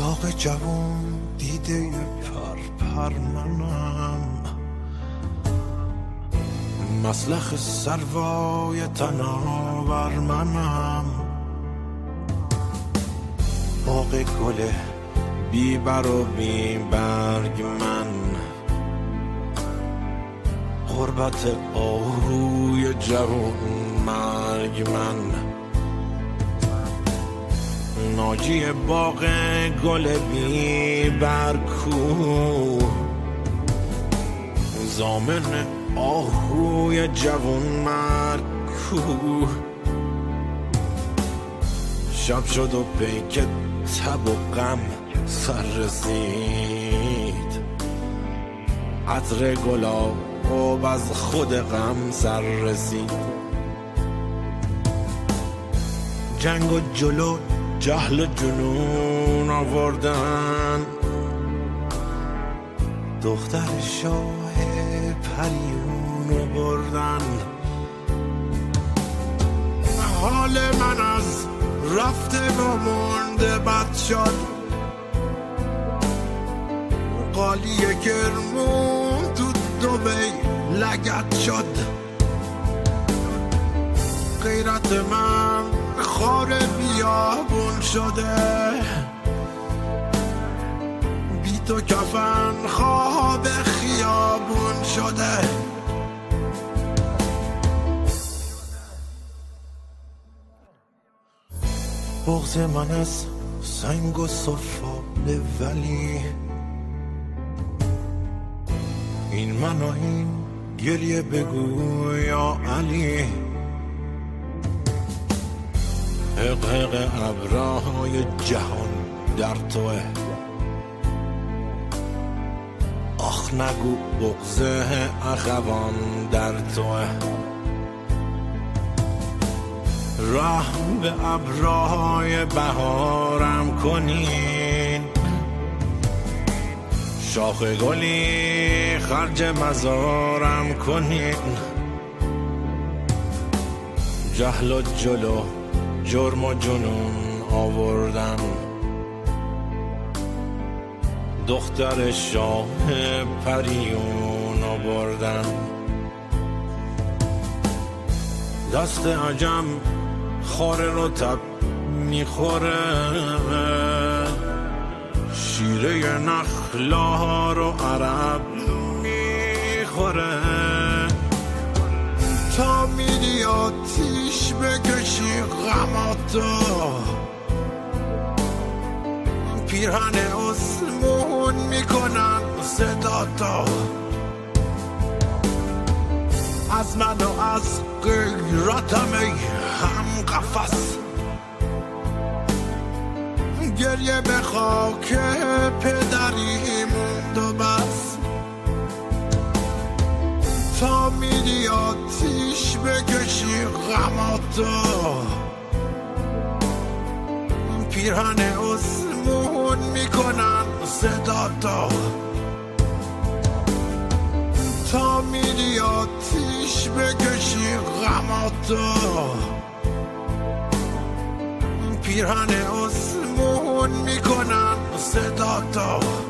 باغ جوون دیده پر منم، مسلخ سروای تناور منم، باغ گل بی بر و بی برگ من، غربت آهوی جوون مرگ من، ناجی باغ گل بی برکو، زامن آهوی جوون مرگ کو، شب شد و پیک تب و غم سر رسید، عطر گلاب از خود غم سر رسید، جنگ و جلو جهل و جنون آوردن، دختر شاه پریونو بردن، حال من از رفته و مرده بد شد، قالی کرمون تو دبی لگت شد، غیرت من خار بیابون شده، بی تو کفن خواب خیابون شده، بغض من از سنگ و سفاله، ولی این من و این گریه بگو یا علی، حقق ابرهای جهان در توه، آخ نگو بغض اخوان در توه، رحم به ابرهای بهارم کنین، شاخ گلی خرج مزارم کنین، جهل و جلو جرم و جنون آوردن، دختر شاه پریون آوردن، دست عجم خار رطب میخوره، شیره نخلا رو عرب میخوره، تا میری آتیش بکشی غماتو، پیرهن اسمون میکنن صداتو، از من و از غیرتم ای هم قفص، گریه به خاک پدری موند و بس، تا میری آتیش بکشی غماتو، پیرهن اسمون میکنن صداتو، تا میری آتیش بکشی غماتو، پیرهن اسمون میکنن صداتو.